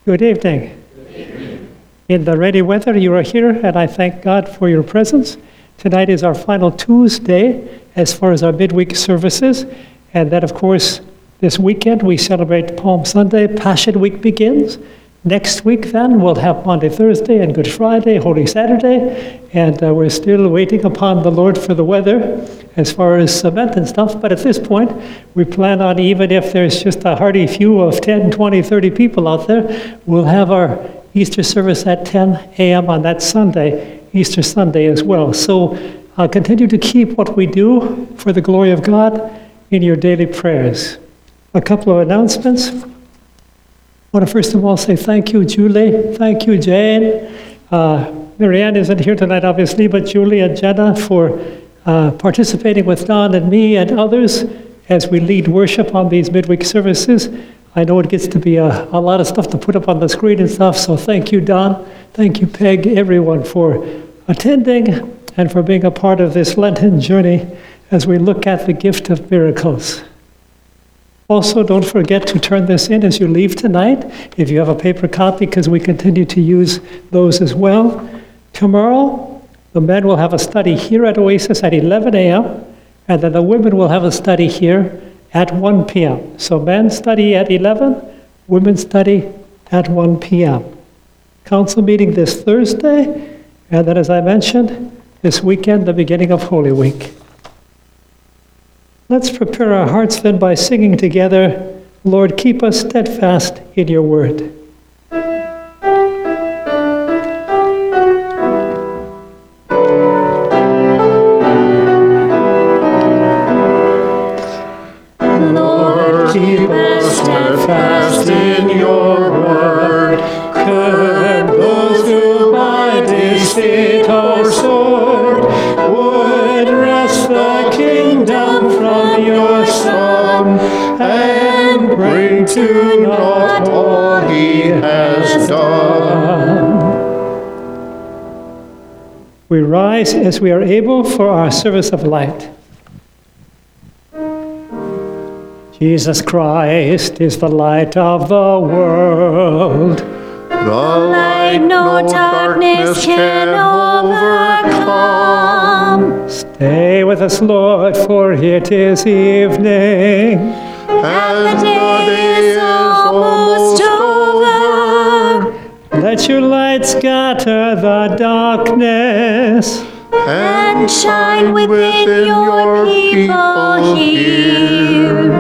Good evening. In the rainy weather, you are here, and I thank God for your presence. Tonight is our final Tuesday as far as our midweek services, and then, of course, this weekend we celebrate Palm Sunday. Passion Week begins. Next week, then, we'll have Maundy Thursday and Good Friday, Holy Saturday, and we're still waiting upon the Lord for the weather as far as cement and stuff. But at this point, we plan on, even if there's just a hearty few of 10, 20, 30 people out there, we'll have our Easter service at 10 a.m. on that Sunday, Easter Sunday as well. So continue to keep what we do for the glory of God in your daily prayers. A couple of announcements. I want to first of all say thank you, Julie. Thank you, Jane. Marianne isn't here tonight, obviously, but Julie and Jenna for participating with Don and me and others as we lead worship on these midweek services. I know it gets to be a lot of stuff to put up on the screen and stuff, so thank you, Don. Thank you, Peg, everyone for attending and for being a part of this Lenten journey as we look at the gift of miracles. Also, don't forget to turn this in as you leave tonight, if you have a paper copy, because we continue to use those as well. Tomorrow, the men will have a study here at Oasis at 11 a.m., and then the women will have a study here at 1 p.m. So men study at 11, women study at 1 p.m. Council meeting this Thursday, and then, as I mentioned, this weekend, the beginning of Holy Week. Let's prepare our hearts then by singing together, Lord, keep us steadfast in your word. Lord, keep us steadfast in your word. Could those who by deceit or sword would wrest the kingdom from your Son and bring to naught all he has done. We rise as we are able for our service of light. Jesus Christ is the light of the world. The light no darkness can overcome. Stay with us, Lord, for it is evening. And the day is almost over. Let your light scatter the darkness And shine within your people here.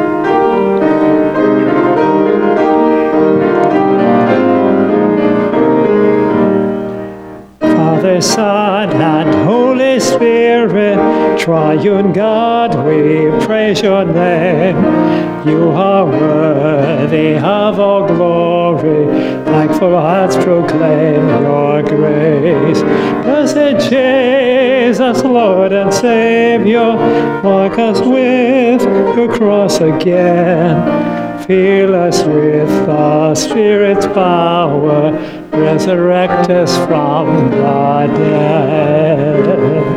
Father, Son, and Holy Spirit, triune God, we praise your name. You are worthy of all glory, thankful hearts proclaim your grace. Blessed Jesus, Lord and Savior, mark us with your cross again. Fill us with the Spirit's power, resurrect us from the dead.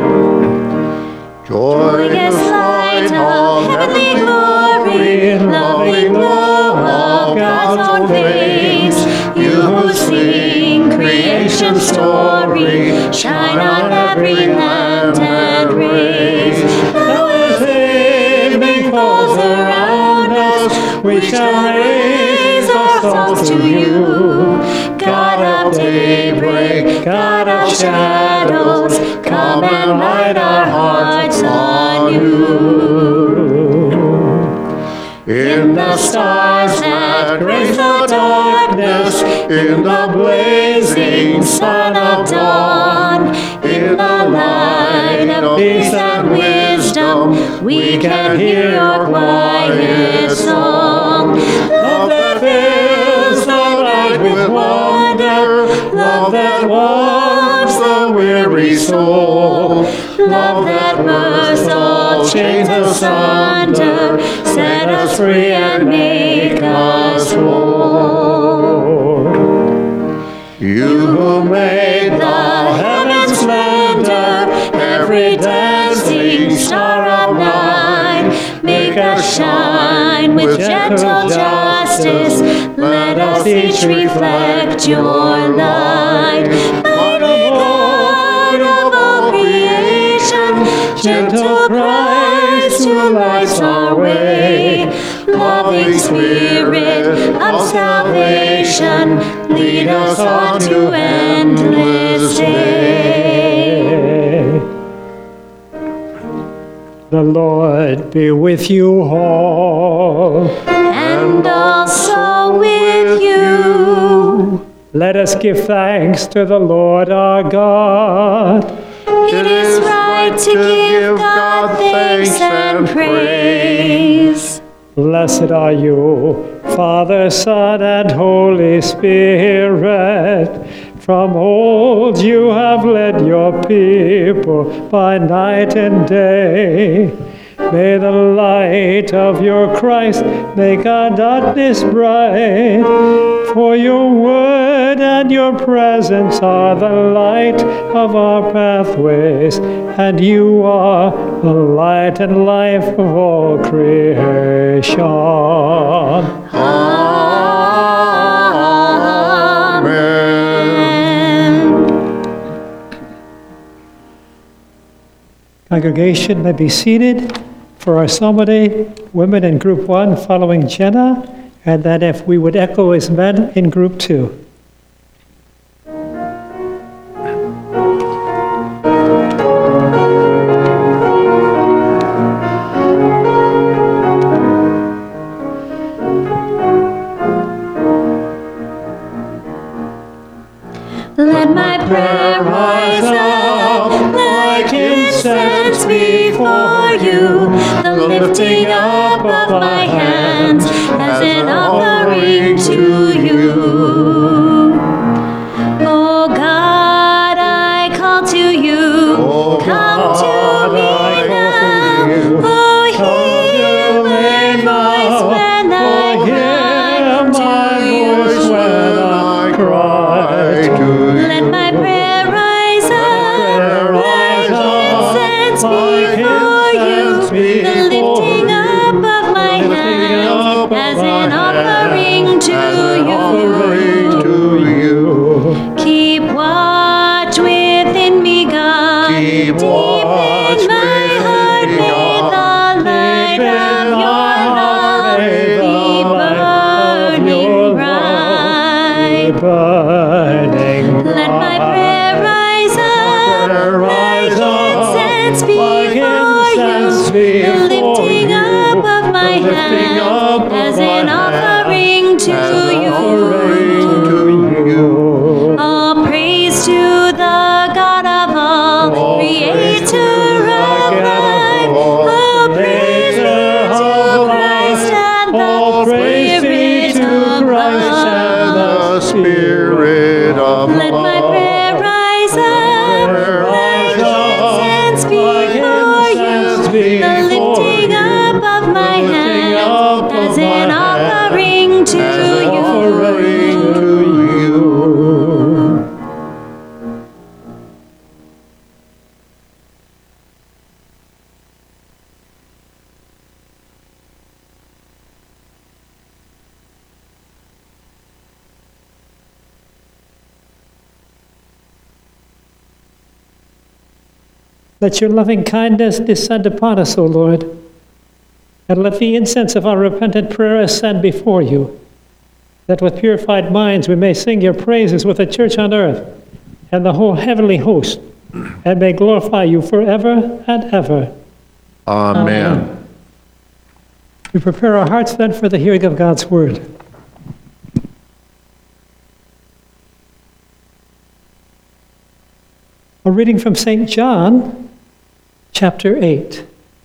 Joyous light of heavenly glory, lovely glow of God's own face, you who sing creation's story, shine on every land and race. Though as evening falls around us, we shall raise our souls to you. God of daybreak, God of shadows, come and light our hearts anew. In the stars that grace the darkness, in the blazing sun of dawn, in the light of peace and wisdom, we can hear your quiet song. Love that fills the night with wonder, love that warms the weary soul, love that bursts all chains asunder, set us free and make us whole. You who made the heavens splendor, every dancing star of night, make us shine with gentle justice justice. Let us each reflect your light. Mighty God of all creation, gentle Christ who lights our way. Loving Spirit of salvation, lead us on to endless day. The Lord be with you all. And also with you. Let us give thanks to the Lord our God. It is right to give God thanks and praise. Blessed are you, Father, Son, and Holy Spirit. From old you have led your people by night and day. May the light of your Christ make our darkness bright. For your word and your presence are the light of our pathways, and you are the light and life of all creation. Amen. Congregation may be seated for our psalmody, women in group 1 following Jenna, and then if we would echo as men in group 2. Let my prayer rise up like incense before you, the lifting up of my hands as an offering to you. Oh God, I call to you. Come to me now. Oh, hear my voice when I come to you. Let my prayer rise up like incense before you, the lifting up of my hands as an offering to you. Keep watch within me, God. Deep in my heart, may the light of your love be burning bright. Let my prayer rise up like incense before you, the lifting up of my hands as an offering to you. All praise to the God of all, creator of life. All praise to Christ and the Spirit of God. Let my prayer rise up like incense before you, the lifting up of my hands as an offering to you. Let your loving kindness descend upon us, O Lord, and let the incense of our repentant prayer ascend before you, that with purified minds we may sing your praises with the church on earth and the whole heavenly host, and may glorify you forever and ever. Amen. We prepare our hearts then for the hearing of God's word. A reading from St. John, chapter 8.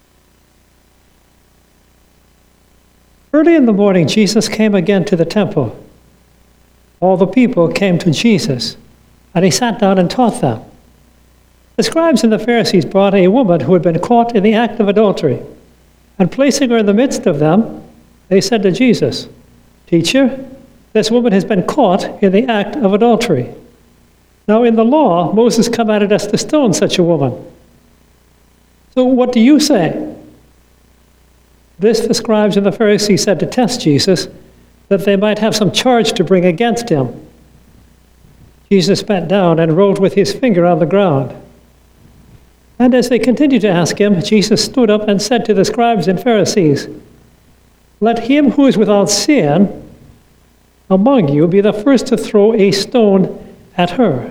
Early in the morning, Jesus came again to the temple. All the people came to Jesus, and he sat down and taught them. The scribes and the Pharisees brought a woman who had been caught in the act of adultery, and placing her in the midst of them, they said to Jesus, "Teacher, this woman has been caught in the act of adultery. Now in the law, Moses commanded us to stone such a woman. So what do you say?" This the scribes and the Pharisees said to test Jesus, that they might have some charge to bring against him. Jesus bent down and wrote with his finger on the ground. And as they continued to ask him, Jesus stood up and said to the scribes and Pharisees, "Let him who is without sin among you be the first to throw a stone at her."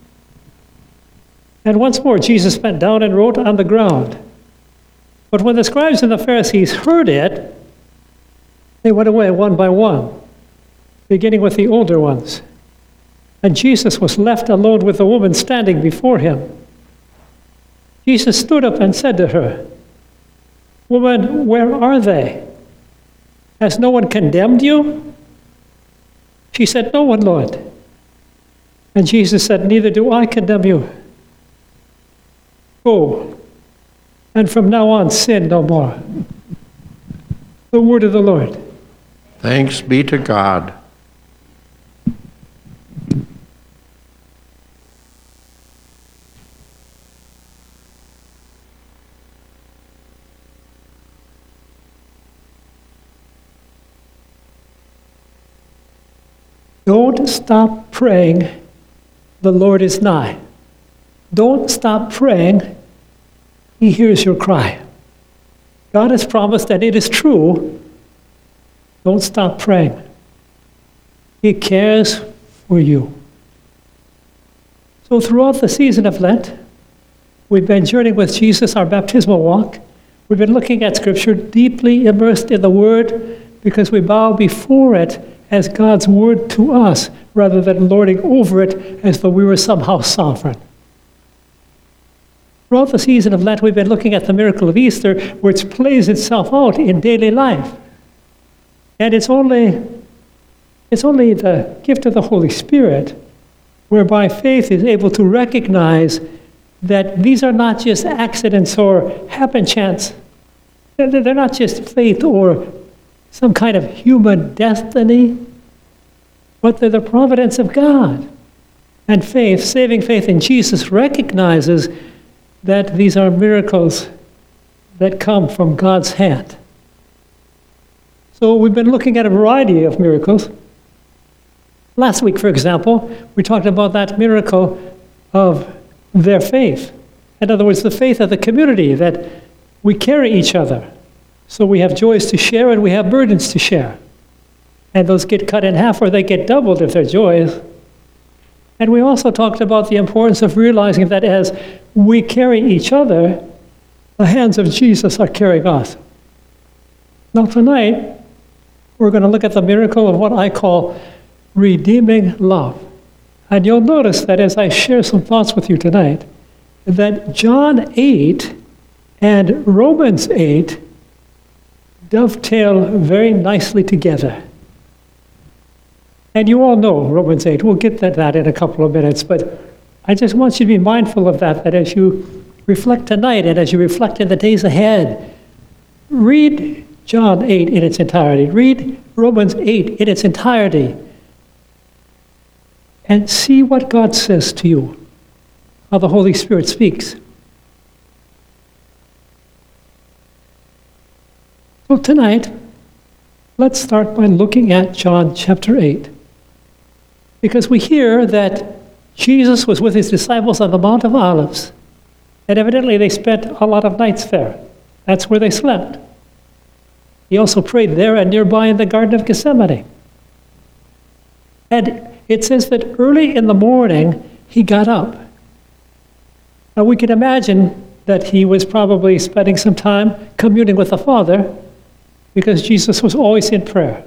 And once more Jesus bent down and wrote on the ground. But when the scribes and the Pharisees heard it, they went away one by one, beginning with the older ones. And Jesus was left alone with the woman standing before him. Jesus stood up and said to her, "Woman, where are they? Has no one condemned you?" She said, "No one, Lord." And Jesus said, "Neither do I condemn you. Go, and from now on sin no more." The word of the Lord. Thanks be to God. Don't stop praying. The Lord is nigh. Don't stop praying. He hears your cry. God has promised, and it is true. Don't stop praying. He cares for you. So throughout the season of Lent, we've been journeying with Jesus, our baptismal walk. We've been looking at Scripture, deeply immersed in the Word, because we bow before it as God's Word to us, rather than lording over it as though we were somehow sovereign. Throughout the season of Lent, we've been looking at the miracle of Easter, which plays itself out in daily life. And it's only the gift of the Holy Spirit whereby faith is able to recognize that these are not just accidents or happen chance. They're not just fate or some kind of human destiny, but they're the providence of God. And faith, saving faith in Jesus, recognizes that these are miracles that come from God's hand. So we've been looking at a variety of miracles. Last week, for example, we talked about that miracle of their faith. In other words, the faith of the community, that we carry each other. So we have joys to share and we have burdens to share. And those get cut in half or they get doubled if they're joys. And we also talked about the importance of realizing that as we carry each other, the hands of Jesus are carrying us. Now tonight, we're going to look at the miracle of what I call redeeming love. And you'll notice that as I share some thoughts with you tonight, that John 8 and Romans 8 dovetail very nicely together. And you all know Romans 8. We'll get to that in a couple of minutes, but I just want you to be mindful of that as you reflect tonight and as you reflect in the days ahead. Read John 8 in its entirety. Read Romans 8 in its entirety. And see what God says to you, how the Holy Spirit speaks. So tonight, let's start by looking at John chapter 8. Because we hear that Jesus was with his disciples on the Mount of Olives, and evidently they spent a lot of nights there. That's where they slept. He also prayed there and nearby in the Garden of Gethsemane. And it says that early in the morning, he got up. Now we can imagine that he was probably spending some time communing with the Father, because Jesus was always in prayer.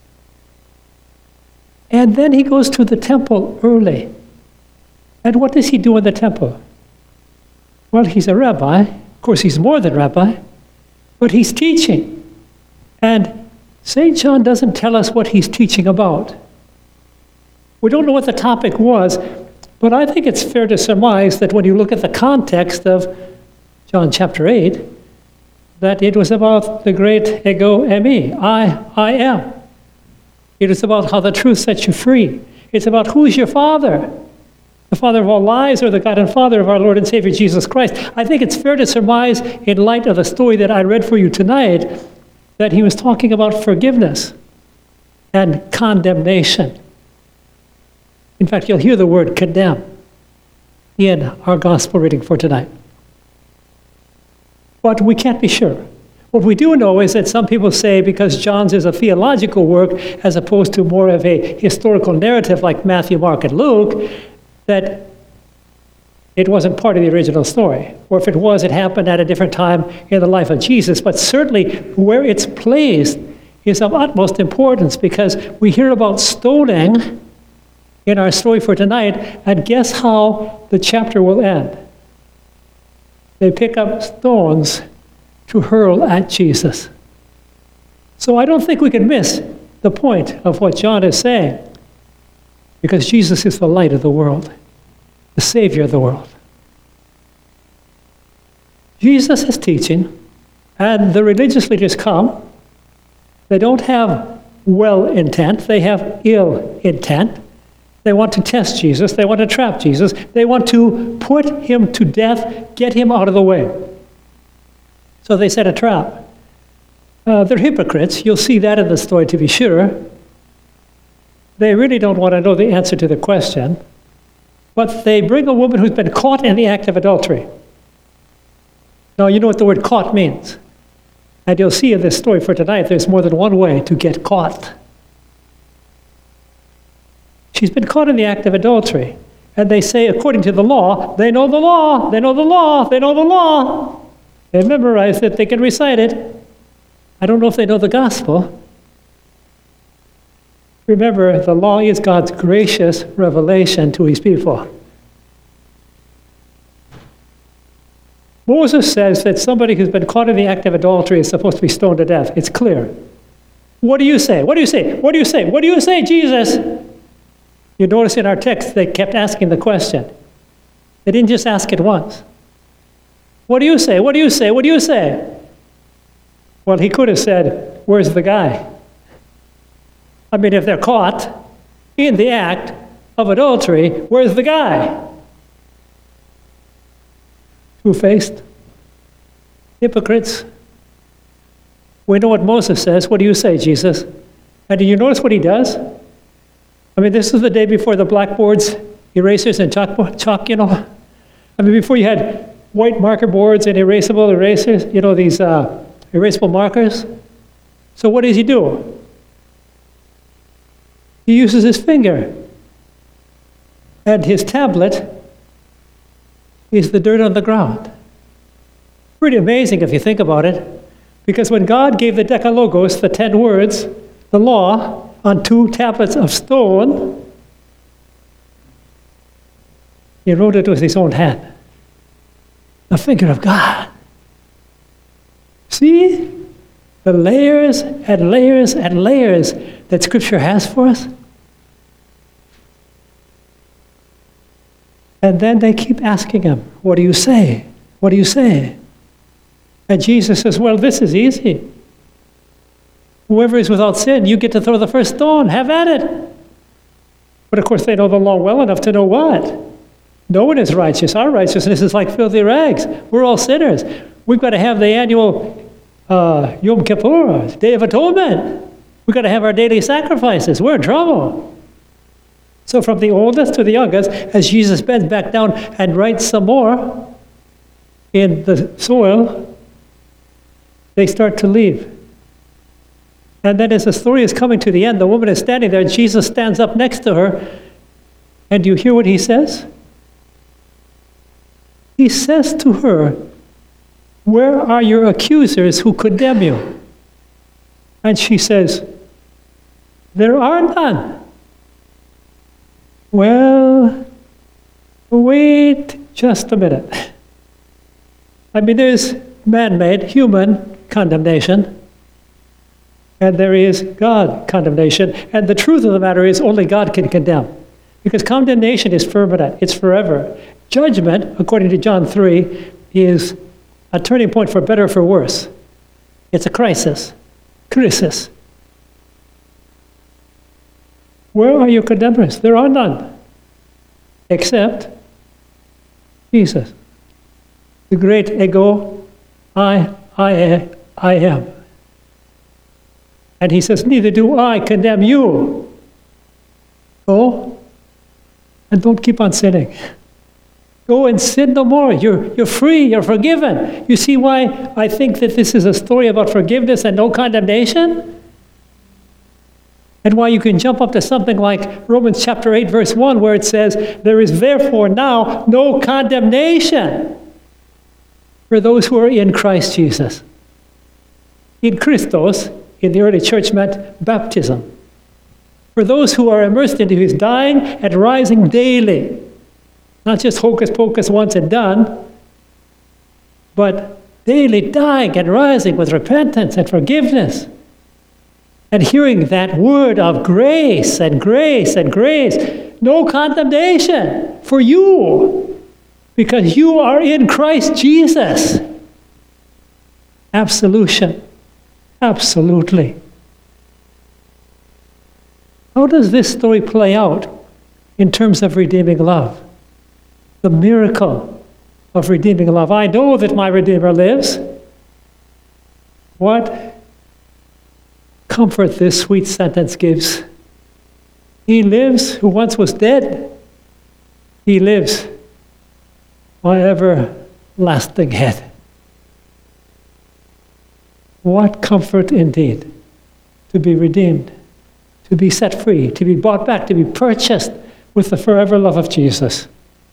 And then he goes to the temple early. And what does he do in the temple? Well, he's a rabbi. Of course, he's more than rabbi, but he's teaching. And St. John doesn't tell us what he's teaching about. We don't know what the topic was, but I think it's fair to surmise that when you look at the context of John chapter 8, that it was about the great ego eimi, I am. It is about how the truth sets you free. It's about who's your Father, the Father of all lies or the God and Father of our Lord and Savior Jesus Christ. I think it's fair to surmise, in light of the story that I read for you tonight, that he was talking about forgiveness and condemnation. In fact, you'll hear the word condemn in our gospel reading for tonight. But we can't be sure. What we do know is that some people say because John's is a theological work as opposed to more of a historical narrative like Matthew, Mark, and Luke, that it wasn't part of the original story. Or if it was, it happened at a different time in the life of Jesus. But certainly where it's placed is of utmost importance because we hear about stoning in our story for tonight, and guess how the chapter will end? They pick up stones to hurl at Jesus. So I don't think we can miss the point of what John is saying, because Jesus is the light of the world, the Savior of the world. Jesus is teaching, and the religious leaders come. They don't have well intent, they have ill intent. They want to test Jesus, they want to trap Jesus, they want to put him to death, get him out of the way. So they set a trap. They're hypocrites, you'll see that in the story to be sure. They really don't want to know the answer to the question, but they bring a woman who's been caught in the act of adultery. Now, you know what the word caught means. And you'll see in this story for tonight, there's more than one way to get caught. She's been caught in the act of adultery. And they say, according to the law, they know the law, they know the law, they know the law. They memorized it, they can recite it. I don't know if they know the gospel. Remember, the law is God's gracious revelation to his people. Moses says that somebody who's been caught in the act of adultery is supposed to be stoned to death. It's clear. What do you say? What do you say? What do you say? What do you say, Jesus? You notice in our text, they kept asking the question. They didn't just ask it once. What do you say? What do you say? What do you say? Well, he could have said, where's the guy? I mean, if they're caught in the act of adultery, where's the guy? Two-faced, hypocrites. We know what Moses says. What do you say, Jesus? And do you notice what he does? I mean, this is the day before the blackboards, erasers, and chalk, you know. I mean, before you had white marker boards and erasable erasers, you know, these erasable markers. So what does he do? He uses his finger. And his tablet is the dirt on the ground. Pretty amazing if you think about it. Because when God gave the Decalogos, the 10 words, the law, on 2 tablets of stone, he wrote it with his own hand. The finger of God. See the layers and layers and layers that Scripture has for us? And then they keep asking him, what do you say? What do you say? And Jesus says, well, this is easy. Whoever is without sin, you get to throw the first stone. Have at it. But of course, they know the law well enough to know what? No one is righteous. Our righteousness is like filthy rags. We're all sinners. We've got to have the annual Yom Kippur, Day of Atonement. We've got to have our daily sacrifices. We're in trouble. So from the oldest to the youngest, as Jesus bends back down and writes some more in the soil, they start to leave. And then as the story is coming to the end, the woman is standing there, and Jesus stands up next to her, and do you hear what he says? He says to her, where are your accusers who condemn you? And she says, there are none. Well, wait just a minute. I mean, there's man-made, human condemnation, and there is God condemnation. And the truth of the matter is only God can condemn, because condemnation is permanent, it's forever. Judgment, according to John 3, is a turning point for better or for worse. It's a crisis. Crisis. Where are your condemners? There are none, except Jesus, the great ego, I am. And he says, neither do I condemn you. Go and don't keep on sinning. Go and sin no more. You're free. You're forgiven. You see why I think that this is a story about forgiveness and no condemnation? And why you can jump up to something like Romans chapter 8, verse 1, where it says, there is therefore now no condemnation for those who are in Christ Jesus. In Christos, in the early church, meant baptism. For those who are immersed into his dying and rising daily. Not just hocus pocus once and done, but daily dying and rising with repentance and forgiveness. And hearing that word of grace and grace and grace. No condemnation for you, because you are in Christ Jesus. Absolution. Absolutely. How does this story play out in terms of redeeming love? The miracle of redeeming love. I know that my Redeemer lives. What comfort this sweet sentence gives. He lives who once was dead. He lives, my everlasting head. What comfort indeed to be redeemed, to be set free, to be bought back, to be purchased with the forever love of Jesus.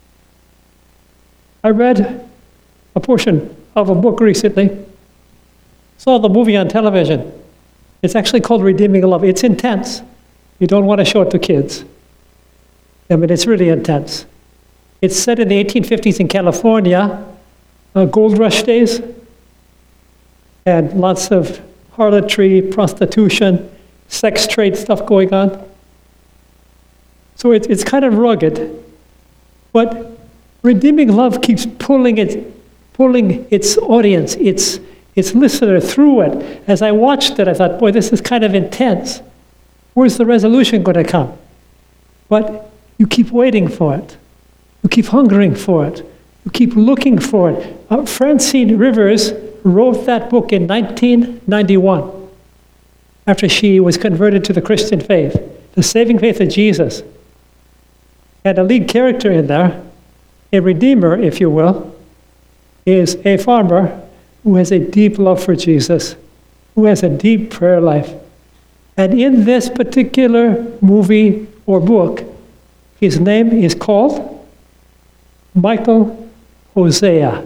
I read a portion of a book recently, saw the movie on television. It's actually called Redeeming Love. It's intense. You don't want to show it to kids. I mean, it's really intense. It's set in the 1850s in California, gold rush days, and lots of harlotry, prostitution, sex trade stuff going on. So it's kind of rugged, but redeeming love keeps pulling its audience, its listener through it. As I watched it, I thought, boy, this is kind of intense. Where's the resolution going to come? But you keep waiting for it. You keep hungering for it. You keep looking for it. Francine Rivers wrote that book in 1991 after she was converted to the Christian faith, the saving faith of Jesus. And a lead character in there, a redeemer, if you will, is a farmer who has a deep love for Jesus, who has a deep prayer life. And in this particular movie or book, his name is called Michael Hosea.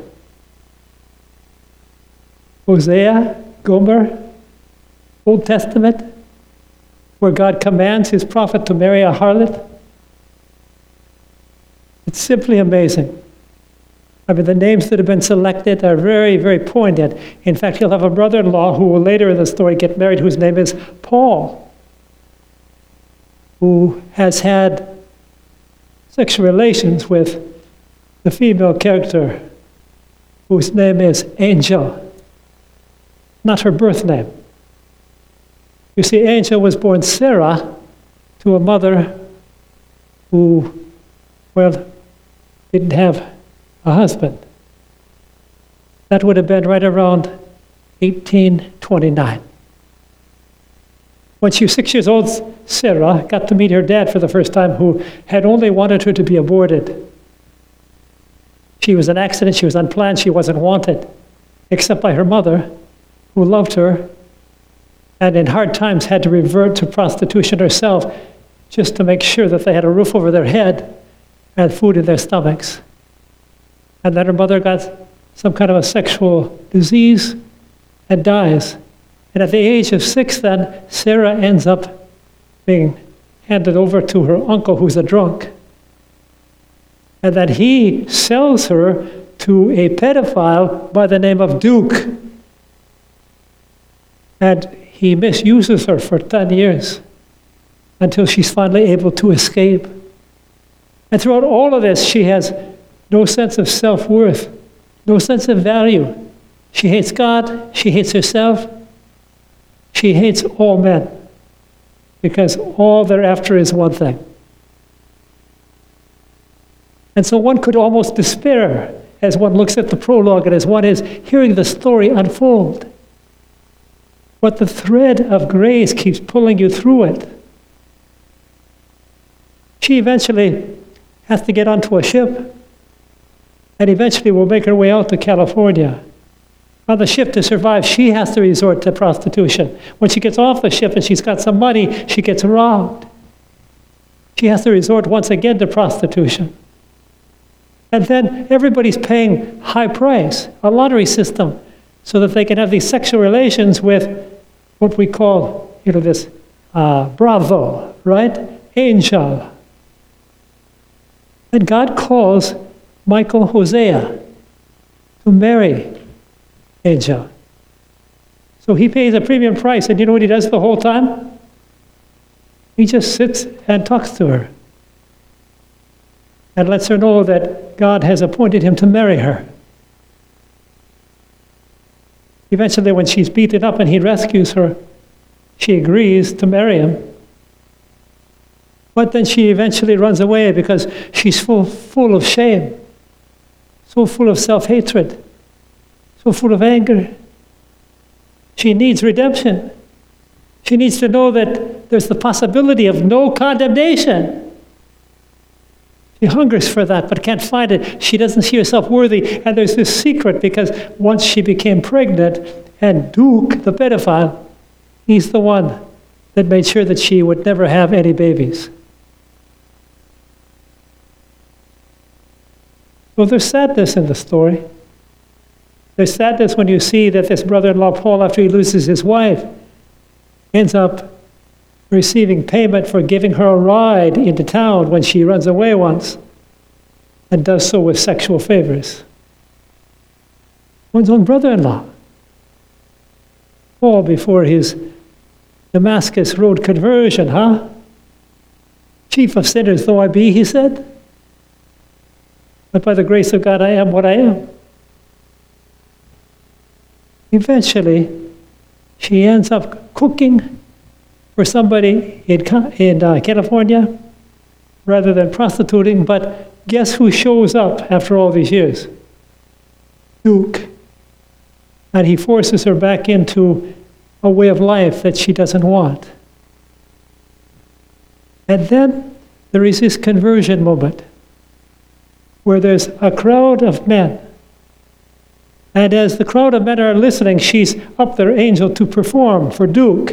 Hosea, Gomer, Old Testament, where God commands his prophet to marry a harlot. It's simply amazing. I mean, the names that have been selected are very, very poignant. In fact, he'll have a brother-in-law who will later in the story get married, whose name is Paul, who has had sexual relations with the female character, whose name is Angel, not her birth name. You see, Angel was born Sarah to a mother who, well, didn't have a husband. That would have been right around 1829. When she was 6 years old, Sarah got to meet her dad for the first time, who had only wanted her to be aborted. She was an accident, she was unplanned, she wasn't wanted, except by her mother, who loved her, and in hard times had to revert to prostitution herself just to make sure that they had a roof over their head and food in their stomachs. And then her mother got some kind of a sexual disease and dies. And at the age of 6 then, Sarah ends up being handed over to her uncle, who's a drunk. And that he sells her to a pedophile by the name of Duke. And he misuses her for 10 years until she's finally able to escape. And throughout all of this, she has no sense of self-worth, no sense of value. She hates God, she hates herself, she hates all men, because all they're after is one thing. And so one could almost despair as one looks at the prologue and as one is hearing the story unfold. But the thread of grace keeps pulling you through it. She eventually has to get onto a ship and eventually will make her way out to California. On the ship, to survive, she has to resort to prostitution. When she gets off the ship and she's got some money, she gets robbed. She has to resort once again to prostitution. And then everybody's paying high price, a lottery system, so that they can have these sexual relations with what we call, this bravo, right? Angel. And God calls Michael Hosea to marry Angel. So he pays a premium price, and you know what he does the whole time? He just sits and talks to her and lets her know that God has appointed him to marry her. Eventually, when she's beaten up and he rescues her, she agrees to marry him. But then she eventually runs away because she's full of shame, so full of self-hatred, so full of anger. She needs redemption. She needs to know that there's the possibility of no condemnation. She hungers for that, but can't find it. She doesn't see herself worthy. And there's this secret, because once she became pregnant, and Duke, the pedophile, he's the one that made sure that she would never have any babies. Well, there's sadness in the story. There's sadness when you see that this brother-in-law, Paul, after he loses his wife, ends up receiving payment for giving her a ride into town when she runs away once, and does so with sexual favors. One's own brother-in-law. Paul, before his Damascus Road conversion, Chief of sinners though I be, he said, but by the grace of God I am what I am. Eventually, she ends up cooking for somebody in California rather than prostituting, but guess who shows up after all these years? Duke. And he forces her back into a way of life that she doesn't want. And then there is this conversion moment where there's a crowd of men. And as the crowd of men are listening, she's up there, angel, to perform for Duke.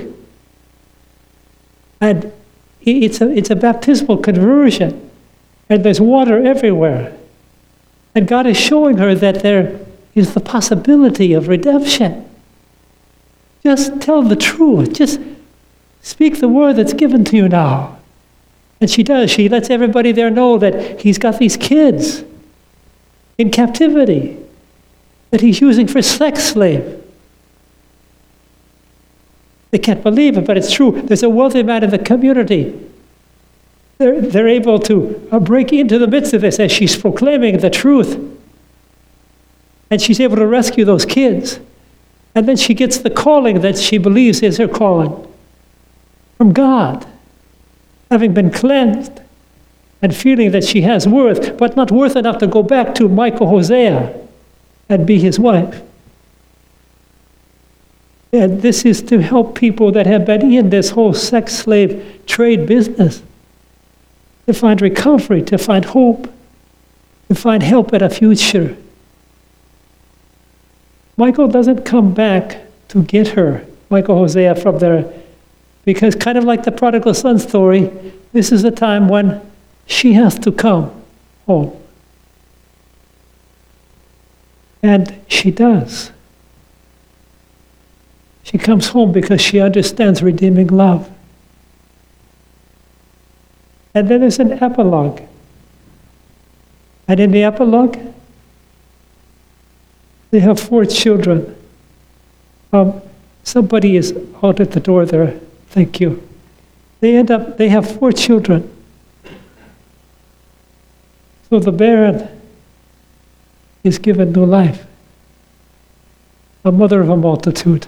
And it's a baptismal conversion. And there's water everywhere. And God is showing her that there is the possibility of redemption. Just tell the truth. Just speak the word that's given to you now. And she does. She lets everybody there know that he's got these kids in captivity that he's using for sex slave. They can't believe it, but it's true. There's a wealthy man in the community. They're able to break into the midst of this as she's proclaiming the truth. And she's able to rescue those kids. And then she gets the calling that she believes is her calling from God, having been cleansed and feeling that she has worth, but not worth enough to go back to Michael Hosea and be his wife. And this is to help people that have been in this whole sex slave trade business to find recovery, to find hope, to find help at a future. Michael doesn't come back to get her, Michael Hosea, from there, because kind of like the prodigal son story, this is a time when she has to come home. And she does. She comes home because she understands redeeming love. And then there's an epilogue. And in the epilogue, they have 4 children. Somebody is out at the door there. Thank you. They have 4 children. So the barren is given new life. A mother of a multitude.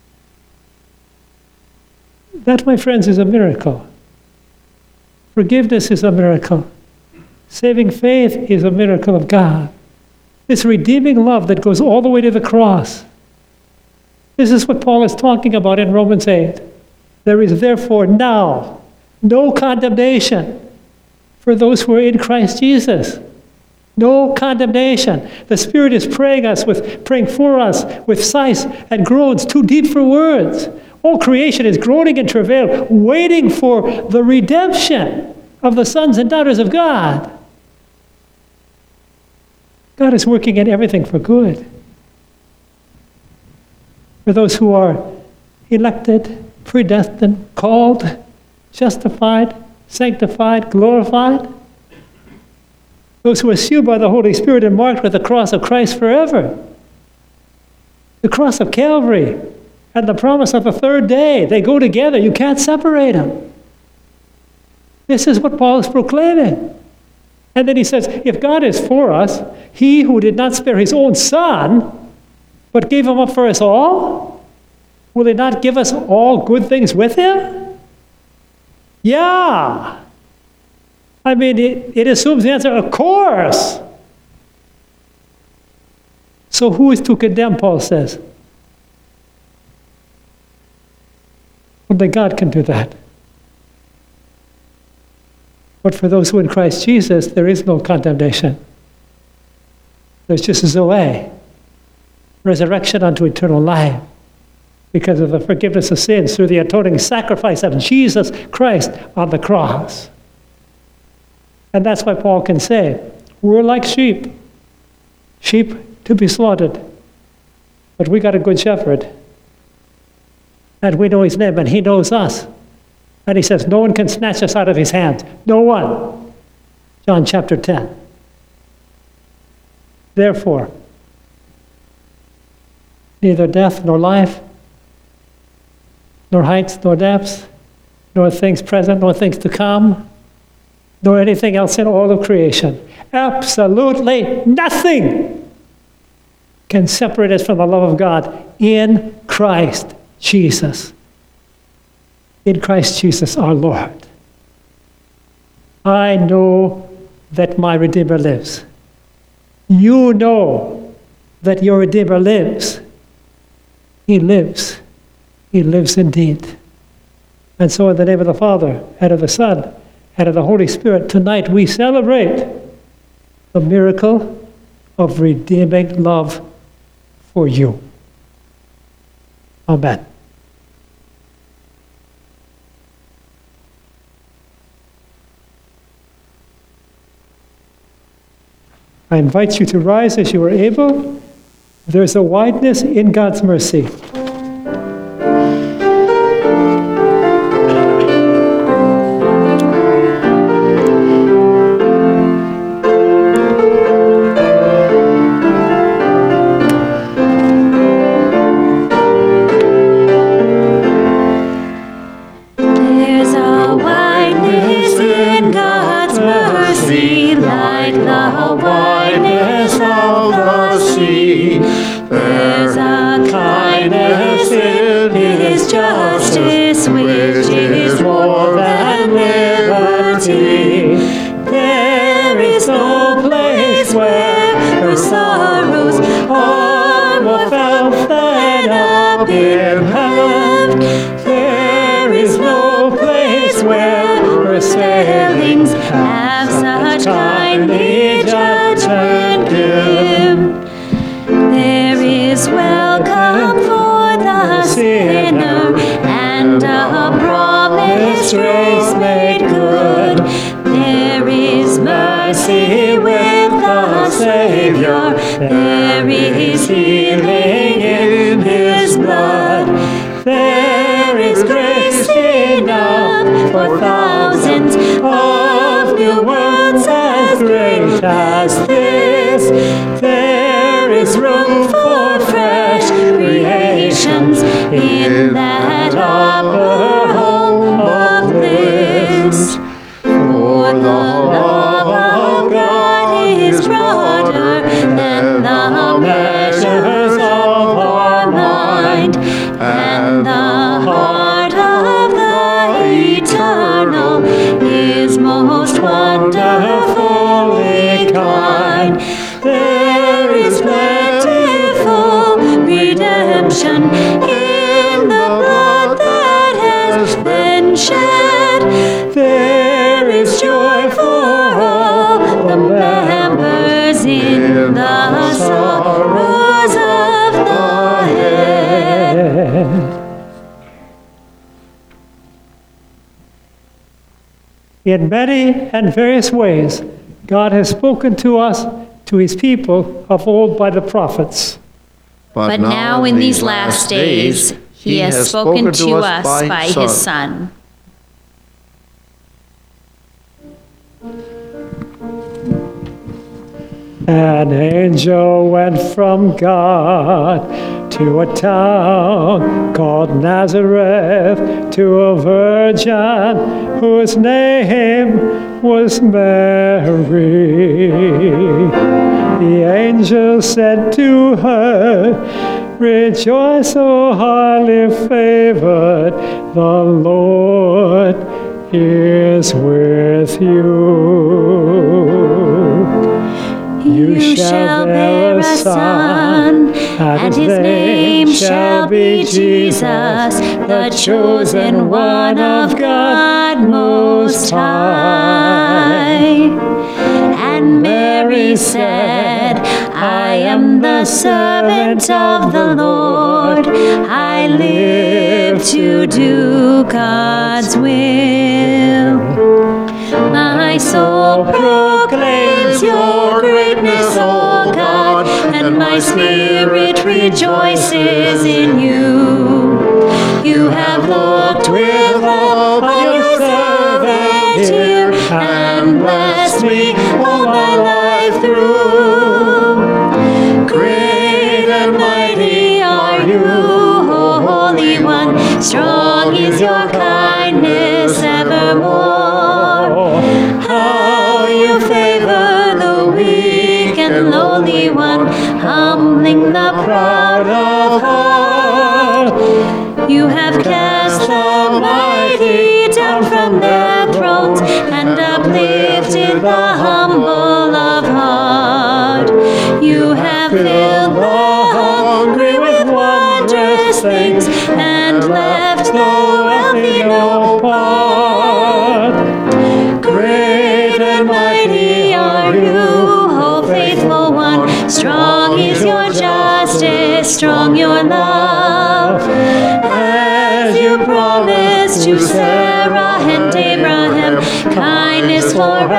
That, my friends, is a miracle. Forgiveness is a miracle. Saving faith is a miracle of God. This redeeming love that goes all the way to the cross This is what Paul is talking about in Romans 8. There is therefore now no condemnation for those who are in Christ Jesus. No condemnation. The Spirit is praying for us with sighs and groans too deep for words. All creation is groaning in travail, waiting for the redemption of the sons and daughters of God. God is working in everything for good. For those who are elected, predestined, called, justified, sanctified, glorified. Those who are sealed by the Holy Spirit and marked with the cross of Christ forever. The cross of Calvary and the promise of the third day, they go together. You can't separate them. This is what Paul is proclaiming. And then he says, if God is for us, he who did not spare his own son, but gave him up for us all, will he not give us all good things with him? Yeah. I mean, it assumes the answer, of course. So who is to condemn, Paul says? Only God can do that. But for those who are in Christ Jesus, there is no condemnation. There's just Zoe, resurrection unto eternal life, because of the forgiveness of sins through the atoning sacrifice of Jesus Christ on the cross. And that's why Paul can say, we're like sheep to be slaughtered. But we got a good shepherd. And we know his name, and he knows us. And he says, no one can snatch us out of his hand. No one. John chapter 10. Therefore, neither death nor life, nor heights nor depths, nor things present nor things to come, nor anything else in all of creation, absolutely nothing can separate us from the love of God in Christ Jesus. In Christ Jesus our Lord. I know that my Redeemer lives. You know that your Redeemer lives. He lives. He lives indeed. And so in the name of the Father, and of the Son, and of the Holy Spirit, tonight we celebrate the miracle of redeeming love for you. Amen. I invite you to rise as you are able. There's a wideness in God's mercy. There's a wideness in God's mercy, like the wideness of the sea. There's a kindness in his justice, which is more than liberty. There is no place where her sorrows are more felt than up in heaven. There is no place where her failings have such kindly judgment give. There is welcome for the sinner, and a promised grace made good. There is mercy with the Savior. There is healing in his blood. There is grace enough for thousands of new words as great as this. There is room for fresh creations in that upper home of bliss. For the love of God is broader than the measures of our mind, and the heart of the eternal is most wonderfully kind. There is plentiful redemption in the sorrows of the head. In many and various ways, God has spoken to us, to his people of old by the prophets. But now in these last days, he has spoken to us by his Son. An angel went from God to a town called Nazareth, to a virgin whose name was Mary. The angel said to her, "Rejoice, O highly favored, the Lord is with you. You shall bear a son, and his name shall be Jesus, the chosen one of God Most High." And Mary said, "I am the servant of the Lord. I live to do God's will. My soul proclaims your greatness, O God, and my spirit rejoices in you. You have looked with love on your servant here, and blessed me all my life through. Great and mighty are you, O Holy One. Strong is your kindness evermore. How you favor the weak and lowly one, humbling the proud of heart. You have cast the mighty down from their thrones, and uplifted the humble of heart. You have filled the hungry with wondrous things, and left the wealthy no part. Great and mighty are you, O faithful one. Strong is your justice, strong your love. As you promised to Sarah and Abraham, kindness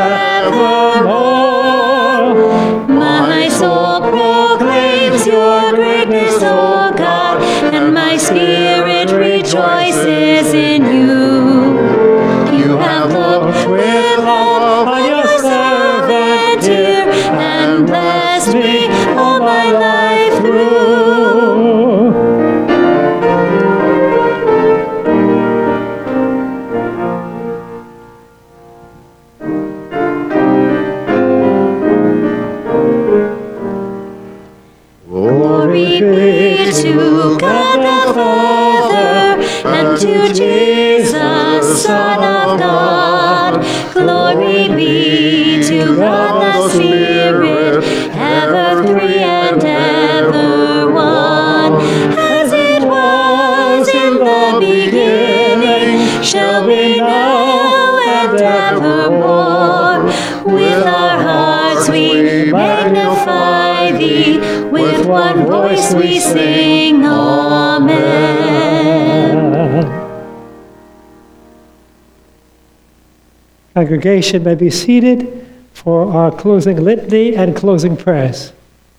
forevermore. My soul proclaims your greatness, O God, and my spirit rejoices in you. You have looked with love on your servant here, and blessed me all my life through. Glory be to God the Father, and to Jesus, Son of God. Glory be to God the Spirit, ever three and ever one. As it was in the beginning, shall be now and evermore. With our hearts we magnify thee, with one voice we sing, Amen. Congregation may be seated for our closing litany and closing prayers.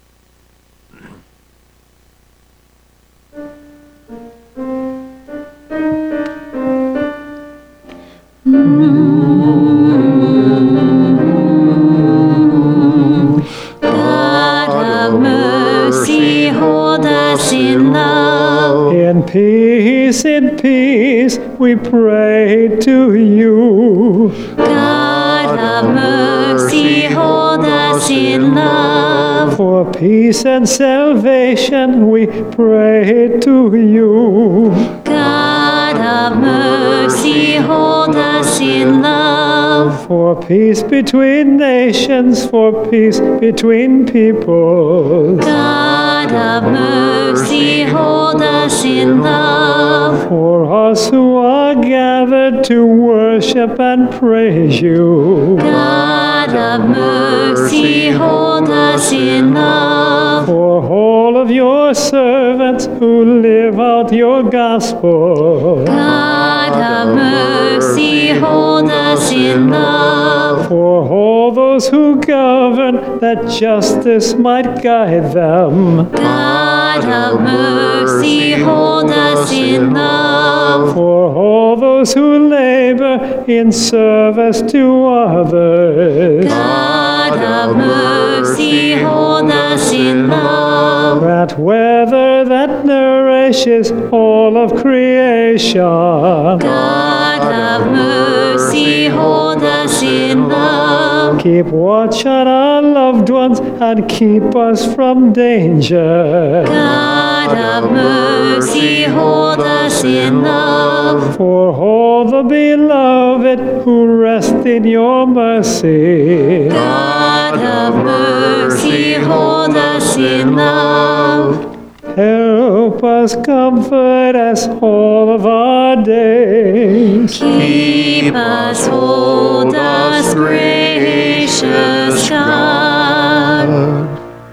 God of mercy, hold us in love. In peace, we pray to you. God of mercy, hold us in love. For peace and salvation, we pray to you. God of mercy, hold us in love. For peace between nations, for peace between peoples. God God of mercy, hold us in love. For us who are gathered to worship and praise you. God of mercy, hold us in love. For all of your servants who live out your gospel. God of mercy, hold us in love. For all those who govern, that justice might guide them. God of mercy, hold us in love. For all those who labor in service to others. God of mercy, hold us in love. That weather that nourishes all of creation. God of mercy, hold us in love. Keep watch on our loved ones and keep us from danger. God of mercy, hold us in love. For all the beloved who rest in your mercy. God of mercy, hold us in love. Help us, comfort us all of our days. Keep us, hold us, gracious God.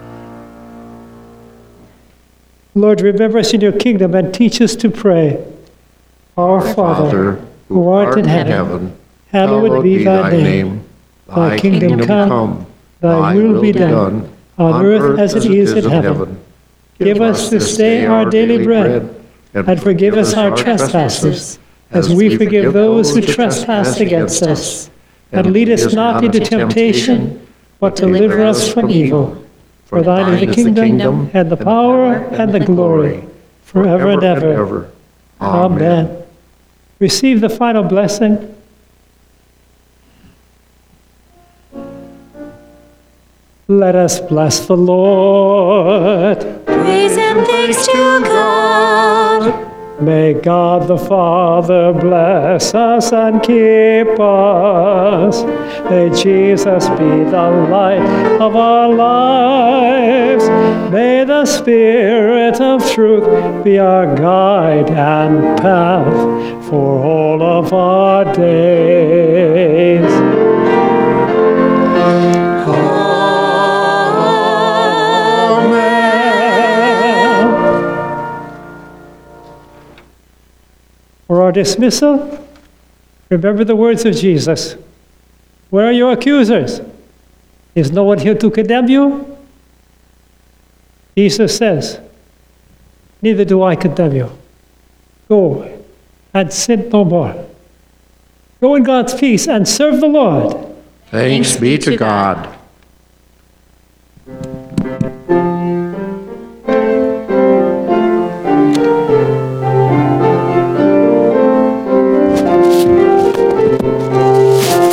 Lord, remember us in your kingdom and teach us to pray. Our Father, who art in heaven, hallowed be thy name. Thy kingdom come, thy will be done, on earth as it is in heaven. Give us this day our daily bread, and forgive us our trespasses, as we forgive those who trespass against us. And lead us not into temptation, but deliver us from evil. For thine is the kingdom, and the power, and the glory, forever and ever. Amen. Receive the final blessing. Let us bless the Lord. Praise and thanks to God. May God the Father bless us and keep us. May Jesus be the light of our lives. May the Spirit of truth be our guide and path for all of our days. For our dismissal, remember the words of Jesus. Where are your accusers? Is no one here to condemn you? Jesus says, neither do I condemn you. Go and sin no more. Go in God's peace and serve the Lord. Thanks be to God.